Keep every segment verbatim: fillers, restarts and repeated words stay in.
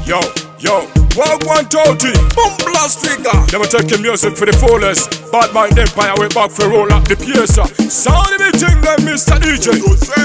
Yo, yo, walk one thirty. Boom blast trigger. Never taking music for the fullest. Bad mind empire, we back for roll up the piece. Sound of me thing like Mister D J.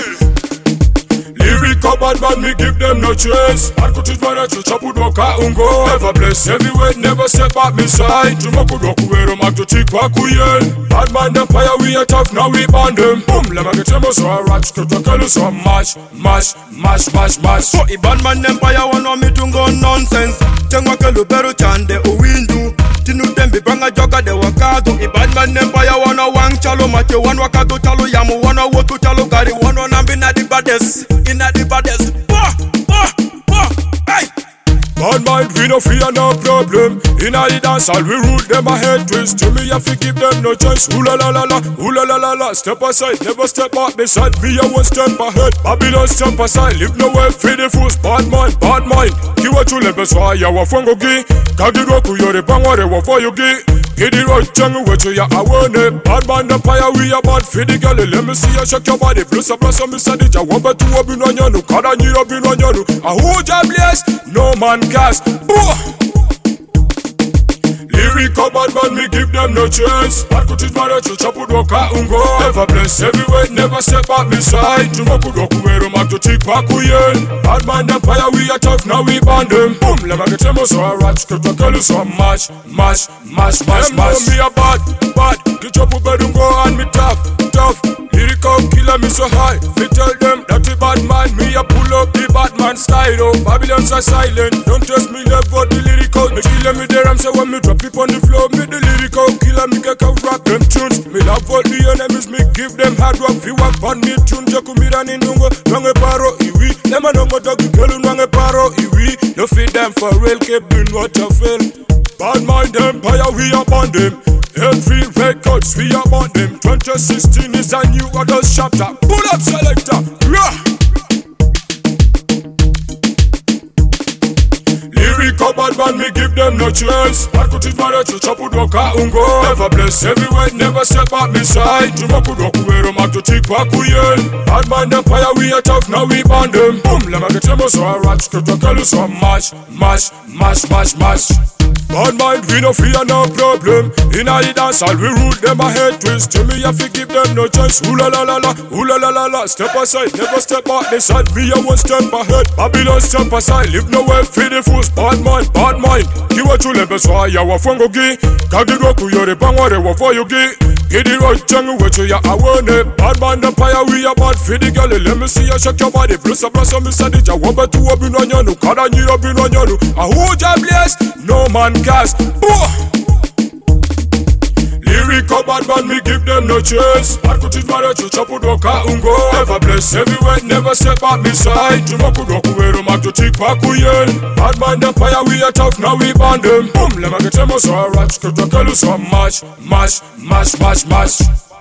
Lyrical bad man, me give them no chance. I could teach my to chop with waka ungo. Never bless heavyweight, never step back me side. Tumaku doku wero mak to cheek wakuyen. Bad man empire, we are tough, now we band them. Boom, let me get them so I ratch to tackle so mash, mash, mash, mash, mash. So i bad man empire wanna me to go nonsense. Chengwa kelu beru chande uwindu. Tinu dembi banga joga de wakado. I bad man empire wanna wang chalo mache wan wakado chalo yamu wanna wotu chalo gari wanna nambi na di baddest. Inna the baddest. Bah, bah, bah, hey. Bad mind, we no fear no problem. Inna the dance, all we rule them a head twist. To me, if you give them no chance. Ooh la la la la, ooh la la la la. Step aside, never step back beside me. I one step ahead. Babylon step aside, live nowhere for the fools. Bad mind, bad mind. Kiwa chule beswa ya wafongo gi. Kagiroku yore bangware wafo yugi. Giddy road jungle with you, I want it. Bad man empire, we are bad for the girl. Let me see you shake your body. Plus a plus a Mister D J. One better to be on you. Kada ni up in on you. A who job bless? No man gas. Lyrical bad man, me give them no chance. Bad could teach my to chop with waka ungo. Never bless heavyweight, never step back me side. Tumaku doku wero mak to cheek wakuyen. Bad man empire, we are tough, now we band them. Boom, let me get them so I ratch to tackle so mash, mash, mash, mash, mash. Me a bad, bad. Get up with bedungo and me tough, tough. Lyrical killer me so high. Me tell them that the bad man, me a pull up the bad man style. Oh, Babylon's are silent. Don't trust me, never the lyrical. Me kill me there, I'm say when me drop it on the floor. Me the lyrical killer, me get out rap them tunes. Me love all the enemies, me give them hard work. Fi work on me tune, jaku mi rani nungo. Nange paro iwi, nema nongo dogi kelu nange paro iwi. No feed them for real, keep doing what you feel. Bad mind empire, we are on them. Every records, we are on them. twenty sixteen is a new adult chapter. Pull up selector, yeah. Lyrical bad man, me give them no chance. I could teach my to chop with waka ungo. Never bless heavyweight, never step back me side. Tumaku doku wero mak to cheek wakuyen. Bad man empire, we are tough, now we band them. Boom, let me get them so I ratch to tackle so mash, mash, mash, mash, mash. Bad mind, we no fear no problem. Inna the dance, all we rule them a head twist. To me, if you give them no chance. Ooh la la la la, ooh la la la la. Step aside, never step back beside me. I one step ahead. Babylon step aside, live nowhere for the fools. Bad mind, bad mind. Kiwa chule beswa ya wafongo gi. Kagiroku yore bangware wafo yugi. Giddy road jungle with you, I want it. Bad man empire, we are bad for the girl. Let me see you shake your body. Plus a plus a Mister D J. One better to be on you. Kada ni up in on you. A who job bless? No man gas. Lyrical bad man, me give them no chance. I could teach my to chop with waka ungo. Never bless heavyweight, never step back me side. Tumaku doku wero mak to cheek wakuyen. Bad man empire, we are tough, now we band them. Boom, let me get them so I ratch to tackle so mash, mash, mash, mash, mash.